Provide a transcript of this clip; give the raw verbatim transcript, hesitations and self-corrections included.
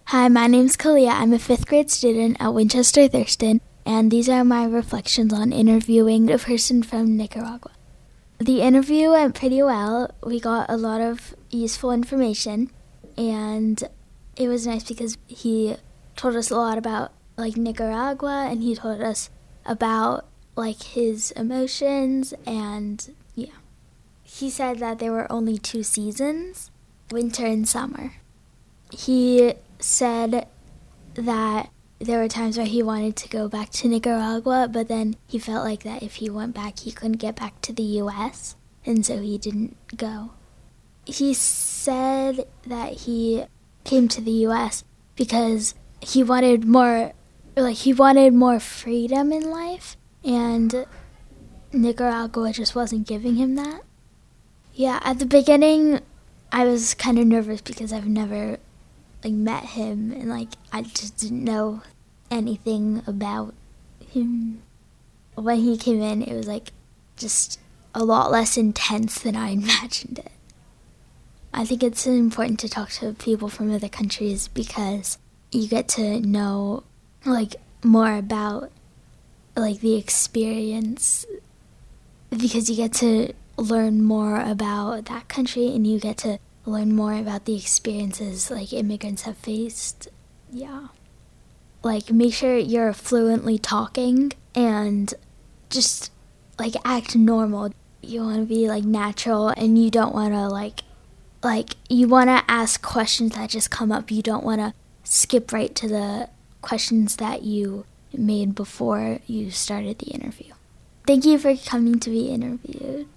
Hi, my name's Kalia. I'm a fifth grade student at Winchester Thurston, and these are my reflections on interviewing a person from Nicaragua. The interview went pretty well. We got a lot of useful information, and it was nice because he told us a lot about like Nicaragua, and he told us about like his emotions, and yeah. He said that there were only two seasons, winter and summer. He said that there were times where he wanted to go back to Nicaragua, but then he felt like that if he went back, he couldn't get back to the U S, and so he didn't go. He said that he came to the U S because he wanted more, like he wanted more freedom in life, and Nicaragua just wasn't giving him that. Yeah, at the beginning, I was kind of nervous because I've never like met him, and like I just didn't know anything about him. When he came in, it was like just a lot less intense than I imagined it. I think it's important to talk to people from other countries because you get to know like more about like the experience, because you get to learn more about that country, and you get to learn more about the experiences like immigrants have faced. Yeah. Like make sure you're fluently talking and just like act normal. You want to be like natural, and you don't want to like like you want to ask questions that just come up. You don't want to skip right to the questions that you made before you started the interview. Thank you for coming to be interviewed.